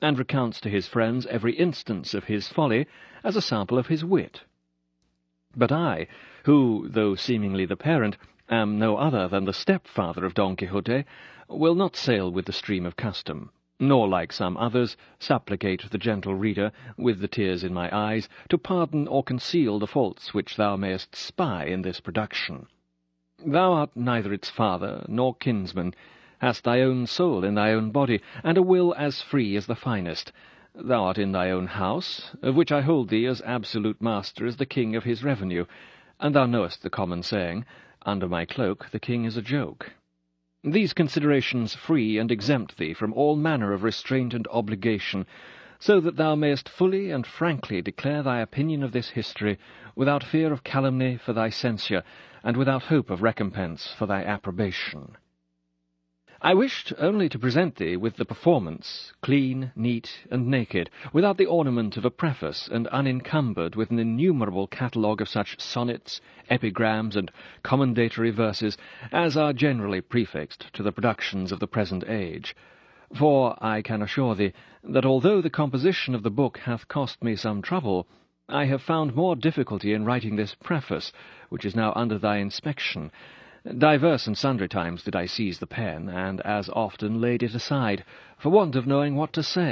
and recounts to his friends every instance of his folly as a sample of his wit. But I, who, though seemingly the parent, am no other than the stepfather of Don Quixote, will not sail with the stream of custom, nor, like some others, supplicate the gentle reader, with the tears in my eyes, to pardon or conceal the faults which thou mayest spy in this production. Thou art neither its father nor kinsman, hast thy own soul in thy own body, and a will as free as the finest. Thou art in thy own house, of which I hold thee as absolute master as the king of his revenue, and thou knowest the common saying, under my cloak the king is a joke. These considerations free and exempt thee from all manner of restraint and obligation, so that thou mayest fully and frankly declare thy opinion of this history, without fear of calumny for thy censure, and without hope of recompense for thy approbation. I wished only to present thee with the performance, clean, neat, and naked, without the ornament of a preface, and unencumbered with an innumerable catalogue of such sonnets, epigrams, and commendatory verses as are generally prefixed to the productions of the present age. For I can assure thee that although the composition of the book hath cost me some trouble, I have found more difficulty in writing this preface, which is now under thy inspection. Divers and sundry times did I seize the pen, and as often laid it aside, for want of knowing what to say.